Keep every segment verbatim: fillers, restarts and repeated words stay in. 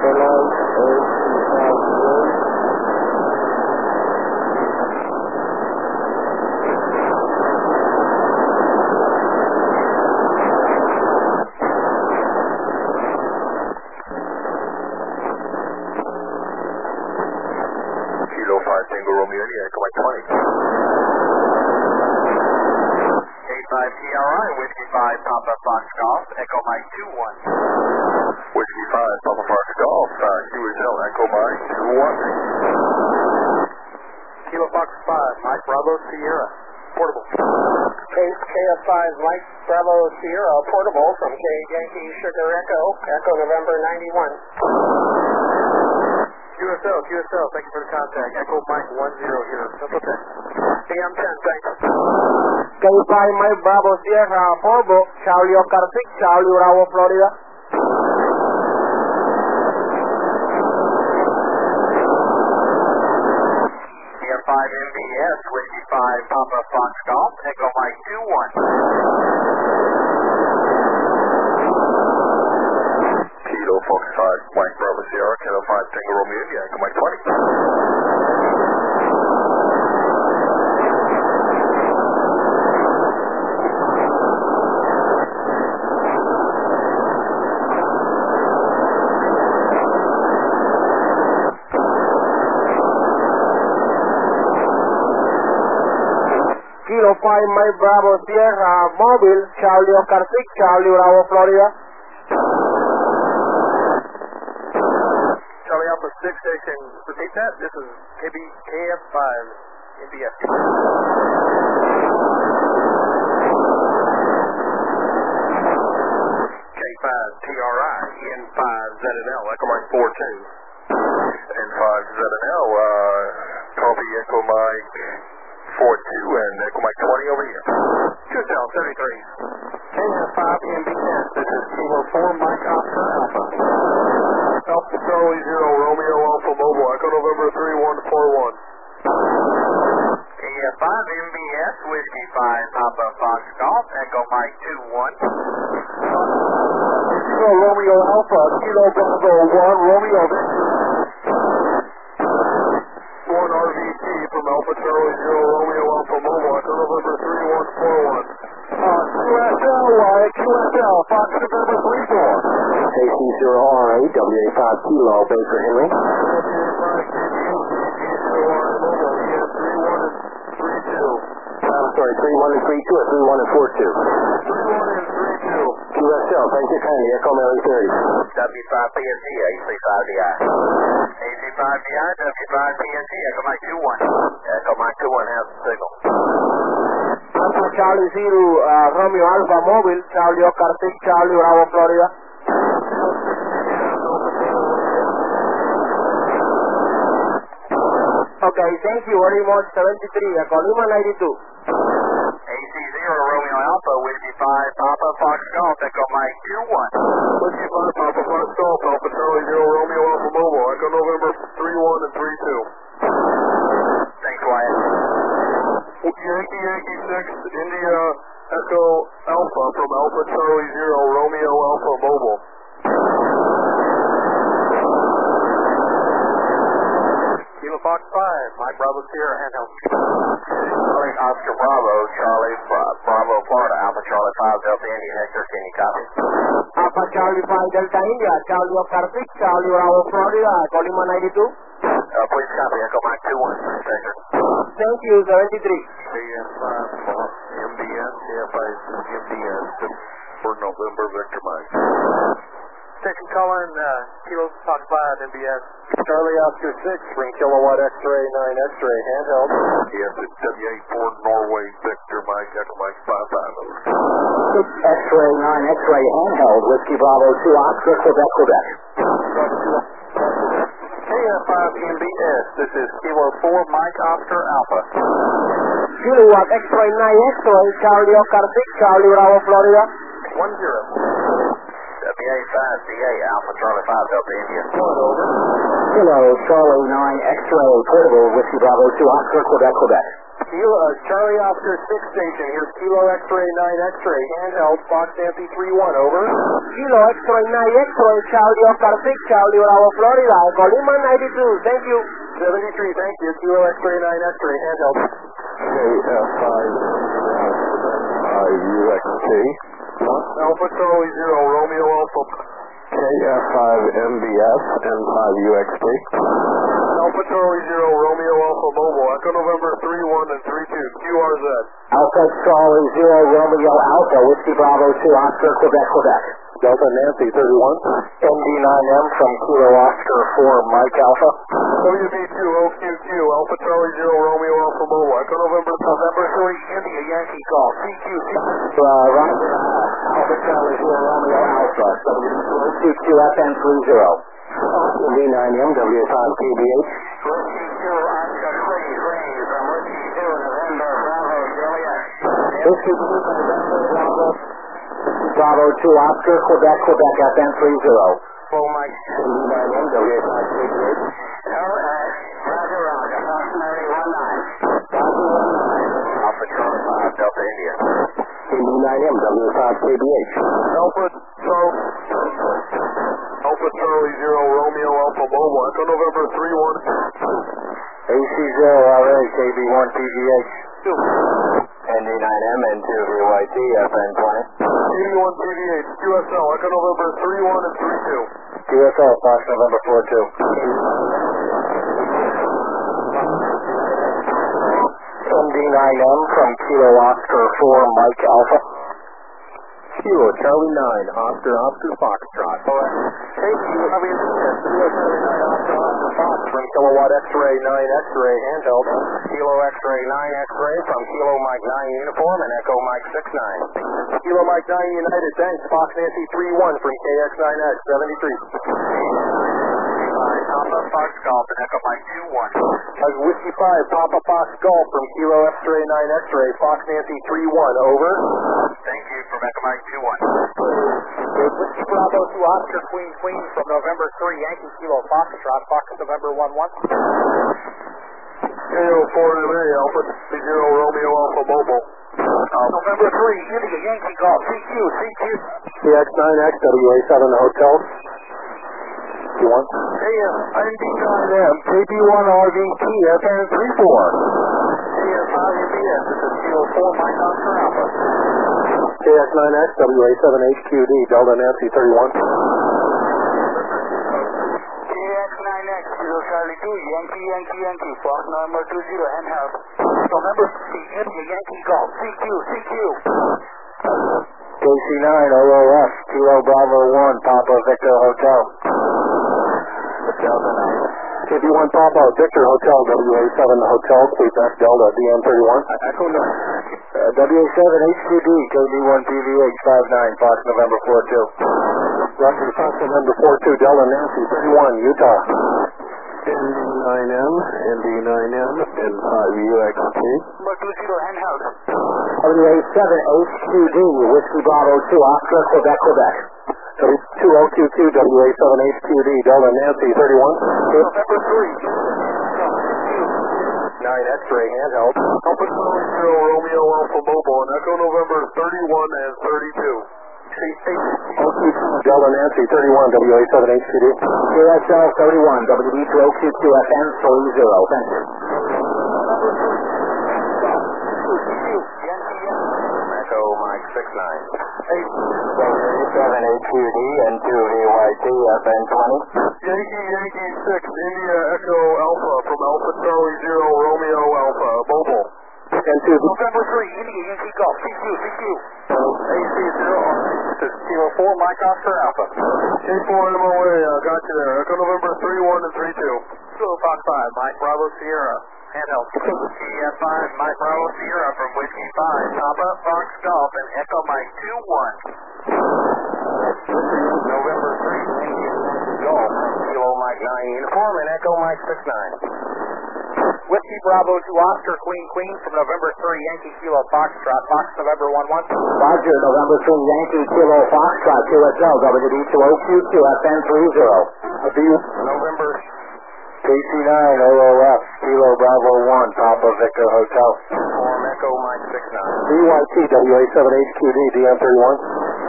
Kilo five Tango Romeo India, Echo Mike twenty. eight five T R I, Whiskey five Papa Fox Golf, Echo Mike two one. Whiskey five Papa Fox Golf, uh, Q H L, Echo Mike two one. Kilo Fox five, Mike Bravo Sierra, portable. Case K F five, Mike Bravo Sierra, portable from K Yankee Sugar Echo, Echo November ninety-one. Q S L, Q S L, thank you for the contact. Echo Mike one zero here, Central ten. A M ten, thanks. K five, Mike Bravo Sierra, portable, Charlie Oscar six, Charlie Bravo, Florida. K F five M B S, Whiskey five Papa Fox Golf, Echo Mike two one. Kilo Fox five, Mike Bravo Sierra, Kilo five Tango Romeo India, Echo Mike twenty. Kilo five, Mike Bravo Sierra, mobile, Charlie Oscar six, Charlie Bravo, Florida. Charlie Alpha six, station, repeat that. This is K B K F five M B S. K five T R I, N five Z N L, Echo Mike four two. N five Z N L, uh, copy Echo Mike four two and Echo Mike twenty over here. Q S L seventy-three. K F five M B S, this is Kilo four, Mike Oscar Alpha. Alpha Charlie zero, Romeo Alpha Mobile, Echo November three one four one. K F five M B S, Whiskey five Papa Fox Golf, Echo Mike two one. Kilo Romeo Alpha, Kilo Bravo one, Romeo Victor. one R V T from Alpha Charlie zero, Romeo Alpha Mobile, Echo November three one four one. Uh, Q S L, uh, Q S L, Fox November three four. A C zero R eight, W A five Kilo, Baker Henry. W A five K D U, K zero R Mobile, E S three one and three two. I'm sorry, three one and three two or three one and four two? three one and three two. Q S L, thank you kindly, Echo Mary thirty. W five P S G, A C five D I. A C five D I, W five P S G, Echo Mike two one. Echo Mike two one has the signal. Alpha Charlie zero, uh, Romeo Alpha mobile, Charlie Oscar six, Charlie Bravo, Florida. Okay, thank you very much, seventy-three, Echo Lima ninety-two. A C zero, Romeo Alpha, Whiskey five Papa Fox Golf, Echo Mike two one. Whiskey five Papa Fox Golf, Alpha Charlie zero, Romeo Alpha Mobile, Echo November three one and three two. Thanks, Wyatt. Yankee Yankee six, India Echo Alpha from Alpha Charlie zero, Romeo Alpha Mobile. Kilo Fox five, Mike Bravo Sierra, handheld. Charlie Oscar Bravo, Charlie Bra- Bravo, Florida, Alpha Charlie five, Delta India, Hector, can you copy? Alpha Charlie five, Delta India, Charlie Oscar six, Charlie Bravo, Florida, Echo Lima ninety-two. Uh, please copy, Echo Mike two one, Hector. Thank you, seventy-three. K F five, M B S, K F five, M B S, for November, Victor Mike. Station calling, uh, Kilo Fox five M B S. Charlie Oscar six, ring kilowatt X-ray nine X-ray, handheld. Yes, it's W eight four Norway, Victor Mike, Echo Mike five five, over. X-ray nine X-ray, handheld, Whiskey Bravo two, Oscar, Quebec, Quebec. K F five M B S, this is Kilo four, Mike Oscar Alpha. Kilowatt X-ray nine X-ray, Charlie Oscar six, Charlie Bravo, Florida. one zero. W A five D A, Alpha Charlie five, Delta India. One over. Kilo Charlie nine X-ray, portable, Whiskey Bravo two, Oscar, Quebec, Quebec. Kilo, uh, Charlie Oscar six station, here's Kilo X-Ray nine X-Ray, handheld, Fox Nancy three one, over. Kilo X-Ray nine X-Ray, Charlie Oscar six, Charlie Bravo, Florida, Colima ninety-two, thank you. seventy-three, thank you. Kilo X-Ray nine X-Ray, handheld. K F five U X T. Alpha Charlie zero, Romeo Alpha. K F five M B S N five U X T. Alpha Charlie zero, Romeo Alpha Mobile, Echo November three one and three two, Q R Z. Alpha Charlie zero, Romeo Alpha, Whiskey Bravo two, Oscar, Quebec, Quebec. Delta Nancy thirty-one. M D nine M from Kilo Oscar four, Mike Alpha. W B two O Q Q, Alpha Charlie zero, Romeo Alpha Mobile, Echo November November three, India Yankee Golf, C Q C. Uh, Roger, uh, Alpha Charlie zero, Romeo Alpha, W B two O Q Q F N three zero. M D nine M, W five P B H. Whiskey two, Oscar three, three, from Whiskey two, November, Bravo, Juliet. Whiskey two, November, Bravo. Bravo two, Oscar, Quebec, Quebec, F N three zero. Full Mike. M D nine M, W five P B H. No, uh, Roger, Roger, approximately one nine. Alpha Charlie five, Delta India. M D nine M, W five P B H. Alpha Charlie, Alpha Charlie zero, Romeo Alpha Mobile, Echo November three one. A C zero R A, K B one P G H. N D nine M and two V Y T, F N twenty. K B one P V H, Q S L, Echo November three one and three two. Q S L, Fox November four two. M D nine M from Kilo Oscar four, Mike Alpha. Kilo Charlie nine, Oscar Oscar Foxtrot. Hey, Kilo Charlie nine, Oscar Oscar Fox from Kilowatt X-Ray nine X-Ray, handheld. Kilo X-Ray nine X-Ray from Kilo Mike nine Uniform and Echo Mike six nine. Kilo Mike nine United, thanks. Fox Nancy three one from K X nine X, seventy-three. Papa Fox Golf and Echo Mike two one. That's Whiskey five, Papa Fox Golf from Kilo X-Ray nine X-Ray, Fox Nancy three one, over. Thank you from Echo Mike two one. Whiskey Bravo two, Oscar Queen Queen from November three, Yankee Kilo Foxtrot, Fox November one one. K O four M A, Alpha zero, Romeo Alpha Mobile. November three, India Yankee Golf, C Q, C Q. C X nine X, W A seven Hotel. Q one. A M, N D nine M, K B one R V T, F N three four. C S five U B S, this is Kilo four, Mike Oscar Alpha. K X nine X, W A seven H Q D, Delta Nancy thirty-one. K X nine X, Kilo Charlie two, Yankee Yankee Yankee, Fox November two zero, handheld. November three, India Yankee Golf, C Q, C Q. K C nine, O O F, Kilo Bravo one, Papa Victor Hotel. Delta nine. K B one Papa, Victor Hotel, W A seven Hotel, Quebec Delta, D M thirty-one. Echo nine. Uh, W A seven H Q D, K B one P V H five nine, Fox November four two. Roger, Fox November four two, Delta Nancy thirty-one, Utah. N D nine M, N D nine M, N five U X T. Number two zero, handheld. W A seven H Q D, Whiskey Bravo two, Oscar, Quebec, Quebec. W two O Q Q, W A seven H Q D, Delta Nancy thirty-one. November three. nine X-Ray, handheld. Alpha Charlie zero, Romeo Alpha Mobile, and Echo November thirty-one and thirty-two. O Q Q, Delta Nancy thirty-one, W A seven H Q D. K S L thirty-one, W B two O Q Q F N three zero, thank you. Echo Mike six nine. seven H Q D and two V Y T, F N twenty. Yankee Yankee six, India Echo Alpha from Alpha Charlie zero, Romeo Alpha Mobile. And two November three, India Yankee Golf, C Q, C Q. A C zero, this is Kilo four, Mike Oscar Alpha. K four M O A, uh, got you there. Echo November three one and three two. Kilo Fox five, Mike Bravo Sierra. Handheld. K F five, Mike Bravo Sierra from Whiskey five, Papa Fox Golf and Echo Mike two one. November three, India Yankee Golf, Kilo Mike nine Uniform and Echo Mike six nine. Whiskey Bravo to Oscar Queen Queen from November three, Yankee Kilo Foxtrot, Fox November one one. Roger, November three, Yankee Kilo Foxtrot, Q S L, W D two O Q Q F N three zero. Uh, do you, November K C nine O O F, Kilo Bravo one, Papa Victor Hotel. Form Echo Mike six nine. B Y T W A seven H Q D, D M thirty-one.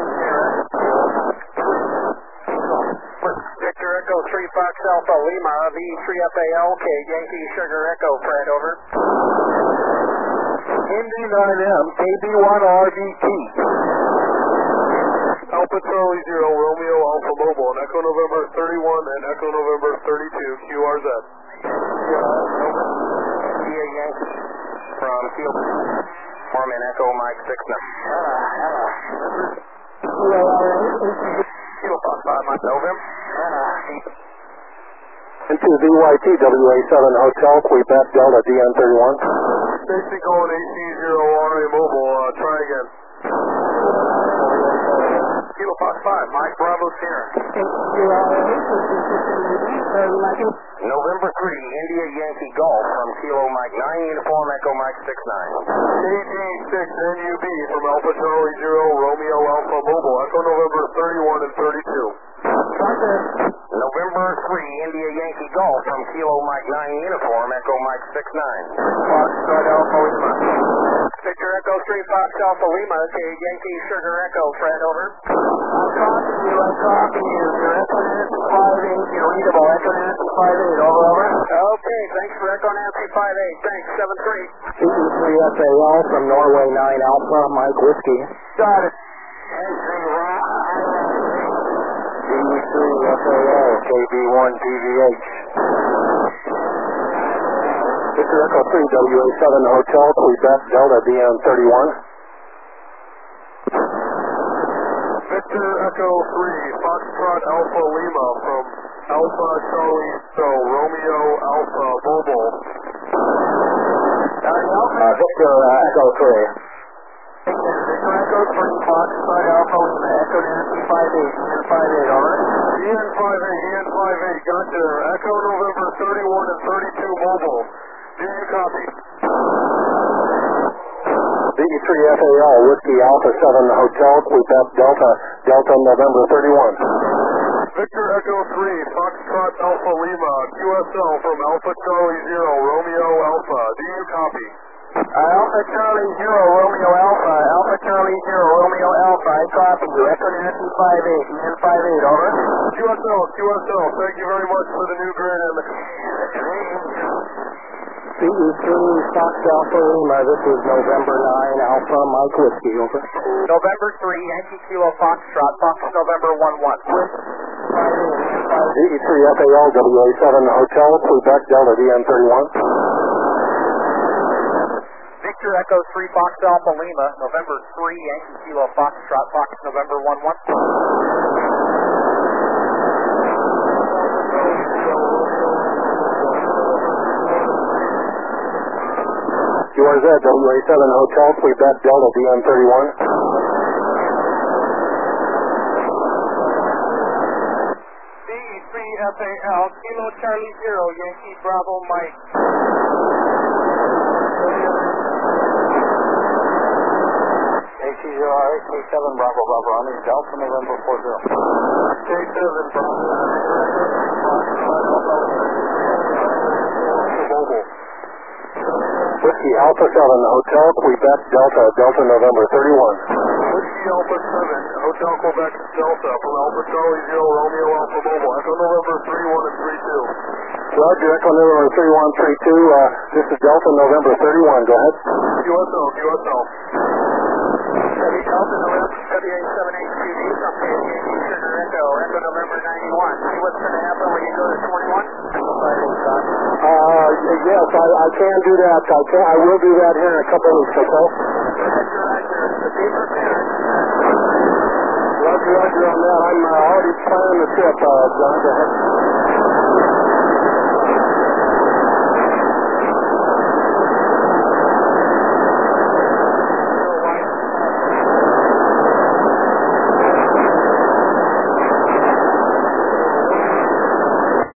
Victor Echo three Fox Alpha Lima, V three F A L, K Yankee Sugar Echo, Fred, over. Indy nine M, K B one R D T. Alpha Charlie Zero, Romeo Alpha Mobile, and Echo November thirty-one and Echo November thirty-two, Q R Z. India Yankee from Field. Form in Echo Mike six nine. Kilo Fox five Mike November. Into B Y T W A seven Hotel, Quebec Delta, D M thirty-one. Stacy calling A C zero R A Mobile, uh, try again. Kilo Fox five, Mike Bravo Sierra. November three, India Yankee Golf from Kilo Mike nine, Uniform Echo Mike six nine. K G six N U B from Alpha Charlie Zero, Romeo Alpha Mobile, Echo November thirty-one and thirty-two. November three, India Yankee Golf from Kilo Mike nine, Uniform Echo Mike six nine. Foxtrot Alpha Lima. Victor Echo three Fox Alpha Lima, K Yankee Sugar Echo, Fred, over. I'm copying you, I'm copying you. Your Echo Nancy five eight, you're readable. Echo Nancy five eight, over, over. Okay, thanks for Echo Nancy five eight. Thanks, seven three. C E three F A L from Norway nine Alpha, Mike Whiskey. Got it. C E three F A L, K B one P V H. Victor Echo three W A seven Hotel, Quebec Delta, D M thirty-one. Victor Echo three, Foxtrot Alpha Lima from Alpha Charlie Zero, Romeo Alpha Mobile. Uh, Victor uh, Echo three. Victor Echo three Foxtrot Alpha Lima, Echo Nancy five eight, Ian five eight, alright? Ian five eight, Ian five eight, gotcha. Echo November thirty-one and thirty-two Mobile. Do you copy? B E three F A L, Whiskey Alpha seven Hotel, Quebec Delta, Delta November thirty-one. Victor Echo three, Foxtrot Alpha Lima, Q S L from Alpha Charlie Zero, Romeo Alpha. Do you copy? Uh, Alpha Charlie Zero, Romeo Alpha, Alpha Charlie Zero, Romeo Alpha, I copy you. Echo Nancy five eight, Ian five eight, over. Q S L, Q S L, thank you very much for the new grid and the... C E three Fox Alpha Lima, this is November nine Alpha, Mike Whiskey, over. November three, Yankee Kilo Foxtrot, Fox November one one. D E three F A L, W A seven Hotel, Quebec Delta, D M thirty-one. Victor Echo three Fox Alpha Lima, November three, Yankee Kilo Foxtrot, Fox November one one. Q R Z, W A seven Hotel, Quebec Delta, D M thirty-one. C E three F A L, Kilo Charlie Zero, Yankee Bravo Mike. A C zero R eight, K seven Bravo Bravo, on is Delta November four zero. K seven Bravo. Mobile. Whiskey Alpha seven Hotel, Quebec Delta, Delta November thirty-one. Whiskey Alpha seven, Hotel Quebec Delta from Alpha Charlie Zero, Romeo Alpha Mobile, Echo November thirty-one and thirty-two. Roger, Echo November thirty-one thirty-two, uh, this is Delta November thirty-one, go ahead. Q S L, Q S L. Delta November W A seven H Q D from K Yankee Sugar Echo, Echo November ninety-one. See what's going to happen when you go to twenty-one? Uh, yes, I, I can do that. I can, I will do that here in a couple of weeks, okay? Roger, Roger. The be prepared. Roger, Roger on that. I'm uh, already planning the trip, uh, John. Go ahead.